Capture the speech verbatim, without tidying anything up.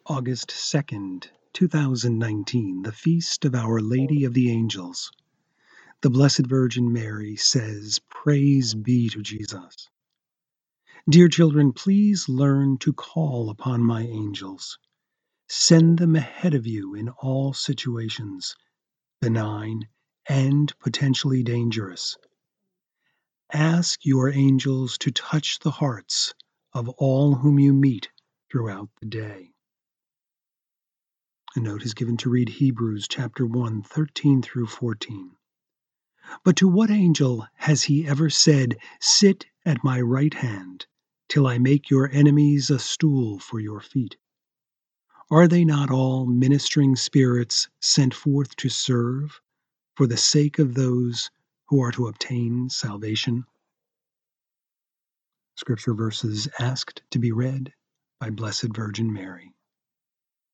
August second, two thousand nineteen, the Feast of Our Lady of the Angels. The Blessed Virgin Mary says, "Praise be to Jesus." Dear children, please learn to call upon my angels. Send them ahead of you in all situations, benign and potentially dangerous. Ask your angels to touch the hearts of all whom you meet throughout the day. A note is given to read Hebrews chapter one, thirteen through fourteen. But to what angel has he ever said, "Sit at my right hand, till I make your enemies a stool for your feet"? Are they not all ministering spirits sent forth to serve for the sake of those who are to obtain salvation? Scripture verses asked to be read by Blessed Virgin Mary.